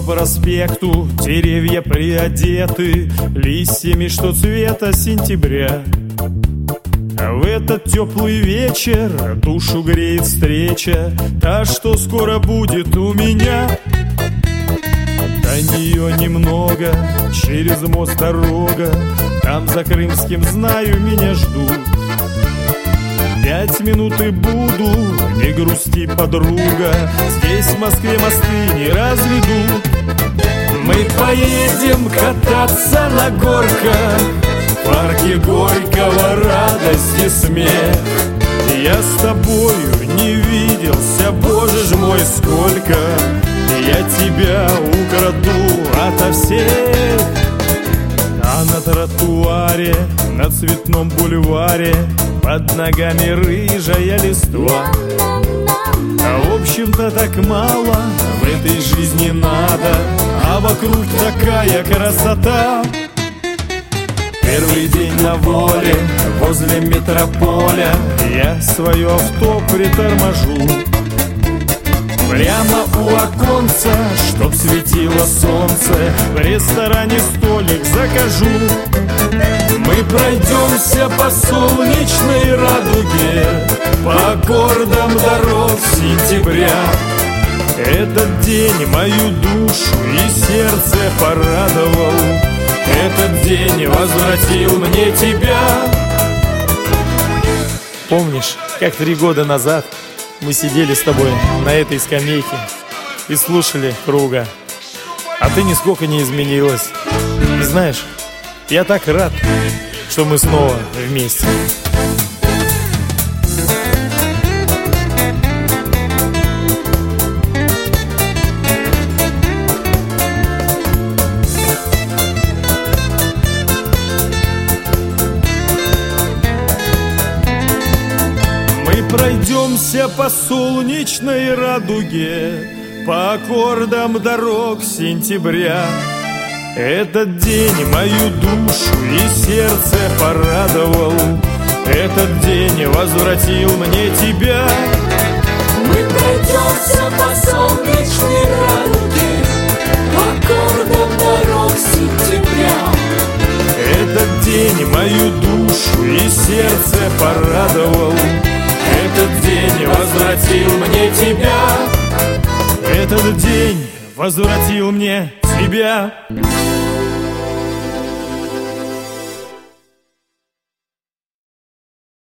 проспекту деревья приодеты листьями, что цвета сентября. В этот теплый вечер душу греет встреча, та, что скоро будет у меня. До нее немного, через мост дорога, там за Крымским, знаю, меня ждут. 5 минут и буду, не грусти, подруга, здесь в Москве мосты не разведут. Мы поедем кататься на горках, в парке Горького радость и смех. Я с тобою не виделся, боже ж мой, сколько. Я тебя украду ото всех. А на тротуаре, на Цветном бульваре под ногами рыжая листва. А в общем-то так мало в этой жизни надо, а вокруг такая красота. Первый день на воле, возле метрополя, я свое авто приторможу. Прямо у оконца, чтоб светило солнце, в ресторане столик закажу. Мы пройдемся по солнечной радуге, по аккордам дорог сентября. Этот день мою душу и сердце порадовал, этот день возвратил мне тебя. Помнишь, как 3 года назад мы сидели с тобой на этой скамейке и слушали Круга, а ты нисколько не изменилась. И знаешь, я так рад, что мы снова вместе. Пройдемся по солнечной радуге, по аккордам дорог сентября. Этот день мою душу и сердце порадовал, этот день возвратил мне тебя. Мы пройдемся по солнечной радуге, по аккордам дорог сентября. Этот день мою душу и сердце порадовал, этот день возвратил мне тебя. Этот день возвратил мне тебя.